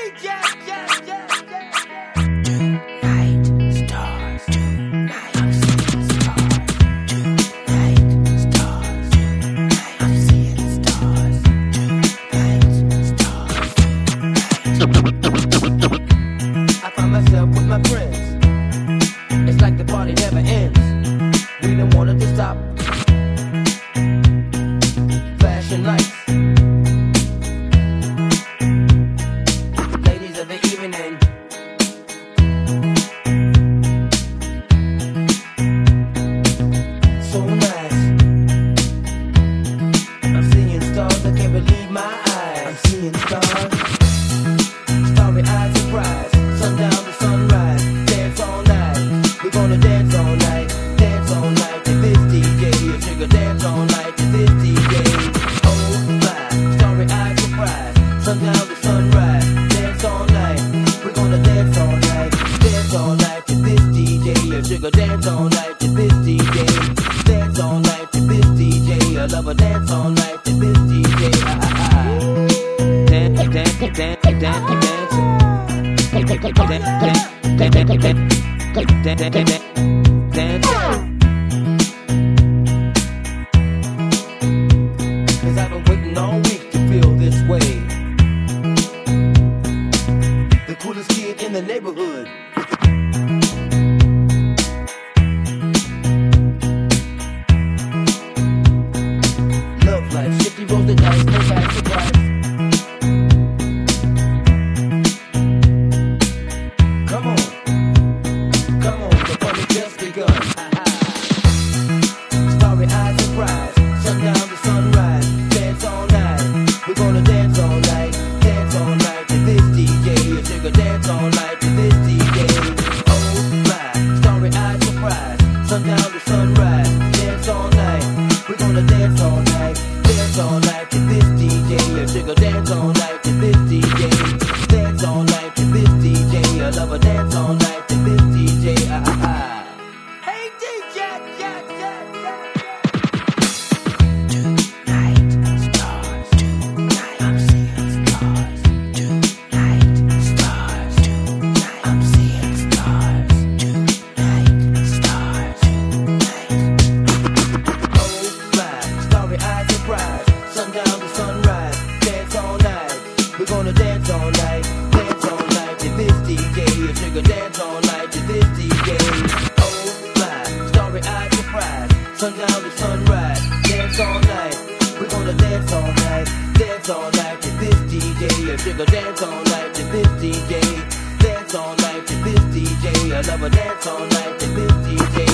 I find myself with my friends. It's like the party never ends. We don't want it to stop. Flashing lights. Ladies of the evening. So nice. I'm seeing stars, I can't believe my eyes. I'm seeing stars. Starry-eyed surprise. Sundown to sunrise. Dance all night. We're gonna dance all night. Dance all night to this DJ. A sugar dance all night to this DJ. Oh my. Starry-eyed surprise. Sundown to sunrise. Dance all night. We're gonna dance all night. Dance all night to this DJ. A sugar dance all night to this DJ. Dance all night to this DJ. I love a dance all night to this DJ. Dance, dance, dance, dance, dance. Cause I've been waiting all week to feel this way. The coolest kid in the neighborhood. Love life, shifty rolls the dice, no bad surprise. Come on, the party just begun. Starry-eyed surprise, sundown to sunrise, dance all night. We're gonna dance all night to this DJ. A sugar dance all night to this DJ. Oh my, starry-eyed surprise, sundown to sunrise, dance all night. We're gonna dance all night to this DJ. A sugar dance all night to this DJ. Dance all night to this DJ. I love a dance all night to this DJ. Hey DJ, sundown to sunrise, dance all night. We're gonna dance all night to this DJ. A sugar dance all night to this DJ. Oh my, starry-eyed surprise, sundown to sunrise, dance all night. We're gonna dance all night to this DJ. A sugar dance all night to this DJ. Dance all night to this DJ. I love a dance all night to this DJ.